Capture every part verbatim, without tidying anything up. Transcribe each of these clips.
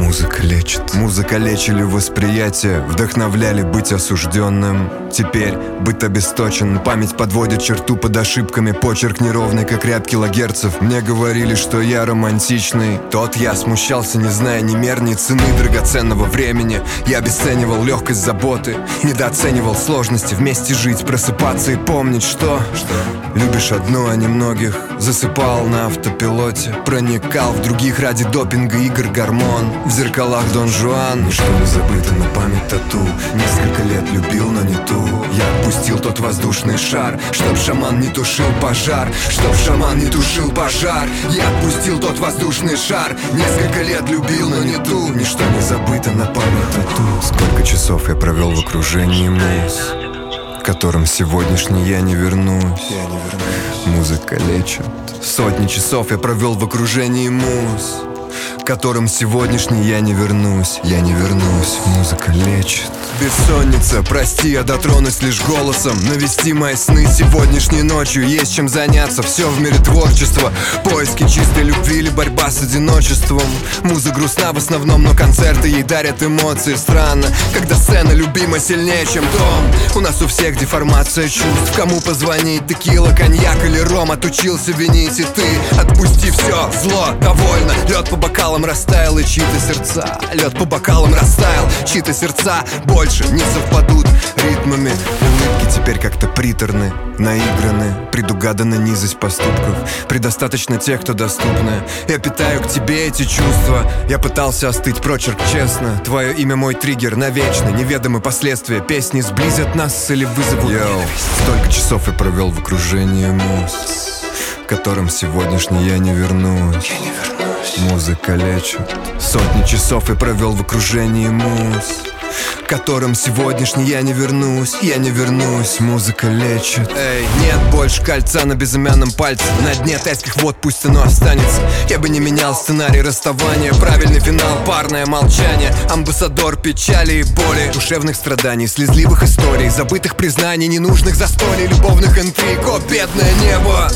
Музыка лечит. Музыка лечили восприятие, вдохновляли быть осужденным. Теперь быт обесточен, память подводит черту под ошибками. Почерк неровный, как ряд килогерцев. Мне говорили, что я романтичный. Тот я смущался, не зная ни мер, ни цены драгоценного времени. Я обесценивал легкость заботы, недооценивал сложности. Вместе жить, просыпаться и помнить, что, что? Любишь одну, а не многих. Засыпал на автопилоте, проникал в других ради допинга, игр, гормон. В зеркалах Дон Жуан. Ничто не забыто, на память тату. Несколько лет любил, но не ту. Я отпустил тот воздушный шар, чтоб шаман не тушил пожар. Чтоб шаман не тушил пожар. Я отпустил тот воздушный шар. Несколько лет любил, но не ту. Ничто не забыто, на память тату. Сколько часов я провел в окружении муз, которым сегодняшний я не вернусь. Я не вернусь. Музыка лечит. Сотни часов я провел в окружении муз, которым сегодняшний я не вернусь. Я не вернусь. Музыка лечит. Бессонница, прости, я дотронусь лишь голосом. Навести мои сны сегодняшней ночью. Есть чем заняться, все в мире творчества. Поиски чистой любви или борьба с одиночеством. Муза грустна в основном, но концерты ей дарят эмоции. Странно, когда сцена любима сильнее, чем дом. У нас у всех деформация чувств. Кому позвонить, текила, коньяк или ром? Отучился винить и ты. Отпусти все, зло, довольно. Лед по бокалам растаял и чьи-то сердца. Лед по бокалам растаял, чьи-то сердца больше не совпадут ритмами. Улыбки теперь как-то приторны, наиграны, предугадана низость поступков. Предостаточно тех, кто доступны. Я питаю к тебе эти чувства. Я пытался остыть, прочерк честно. Твое имя мой триггер навечно. Неведомы последствия. Песни сблизят нас или вызовут ненависть. Столько часов я провел в окружении муз, которым сегодняшний я не вернусь. Я не вернусь. Музыка лечит. Сотни часов я провел в окружении муз, которым сегодняшний я не вернусь. Я не вернусь. Музыка лечит. Эй, нет больше кольца на безымянном пальце. На дне тайских вод пусть оно останется. Я бы не менял сценарий расставания. Правильный финал, парное молчание. Амбассадор печали и боли, душевных страданий, слезливых историй, забытых признаний, ненужных застолий, любовных интриг. О, бедное небо!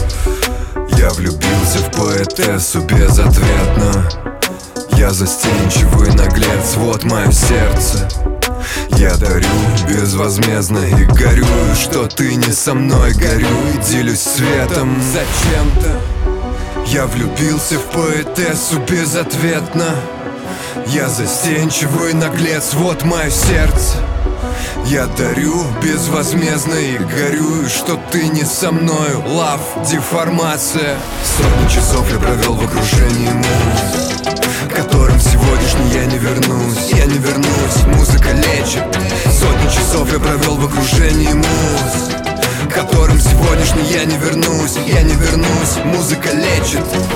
Я влюбился в поэтессу безответно. Я застенчивый наглец, вот мое сердце. Я дарю безвозмездно и горюю, что ты не со мной. Горю и делюсь светом зачем-то. Я влюбился в поэтессу безответно. Я застенчивый наглец, вот мое сердце. Я дарю безвозмездно и горюю, что ты не со мною. Лав, деформация. Сотни часов я провел в окружении муз, которым сегодняшний я не вернусь. Я не вернусь. Музыка лечит. Сотни часов я провел в окружении муз, которым сегодняшний я не вернусь. Я не вернусь. Музыка лечит.